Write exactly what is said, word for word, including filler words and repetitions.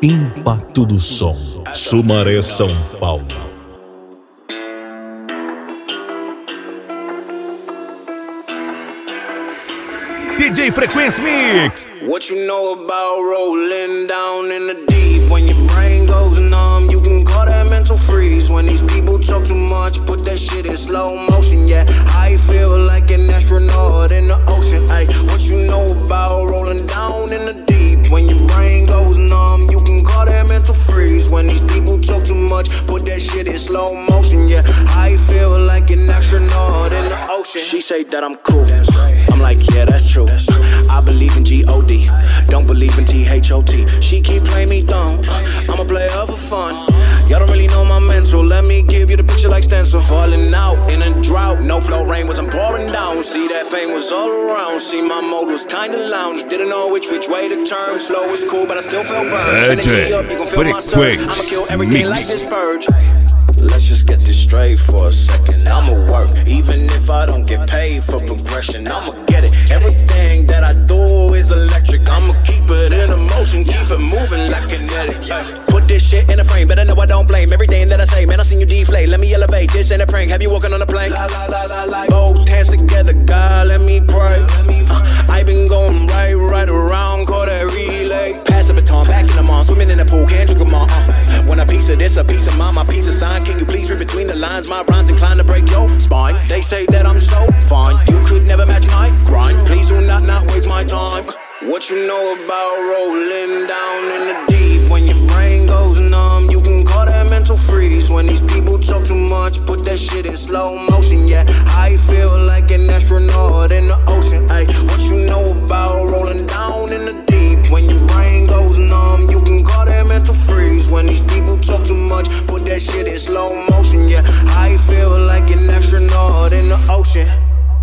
Impacto do Som, Sumaré, São Paulo. D J Frequency Mix. What you know about rolling down in the deep? When your brain goes numb, you can call that mental freeze. When these people talk too much, put that shit in slow motion. Yeah, I feel like an astronaut in the ocean. Ay, what you know about rolling down in the deep? When your brain goes numb, you can call that mental freeze. When these people talk too much, put that shit in slow motion. Yeah, I feel like an astronaut in the ocean. She say that I'm cool. I'm like, yeah, that's true. I believe in G O D, don't believe in T H O T. She keep playing me dumb, I'm a player for fun. Y'all don't really know my mental, let me give you the picture like stencil. Falling out in a drought, no flow rain was I'm pouring down. See that pain was all around, see my mode was kinda lounge. Didn't know which which way to turn, flow was cool but I still felt burned. Energy up, you gon' feel my surge, I'ma kill everything like this purge. Let's just get this straight for a second. I'ma work, even if I don't get paid for progression. I'ma get it. Everything that I do is electric. I'ma keep it in motion, keep it moving like kinetic. Yeah. Put this shit in a frame, better know I don't blame everything that I say. Man, I seen you deflate. Let me elevate. This ain't a prank. Have you walking on a plane? Both hands together, God, let me pray. Uh, I been going right, right around, call that relay. Pass the baton, back in the mall, swimming in the pool, can't drink them all. Uh, when a piece of this, a piece of mine, my piece of sign. Can you please read between the lines? My rhymes inclined to break your spine. They say that I'm so fine, you could never match my grind. Please do not not waste my time. What you know about rolling down in the deep? When your brain goes numb, you can call that mental freeze. When these people talk too much, put that shit in slow motion. Yeah, I feel like an astronaut in the ocean. Ay, what you know about rolling down in the deep? When your brain goes numb, you can call that mental freeze. When these people talk too much, put that shit in slow motion.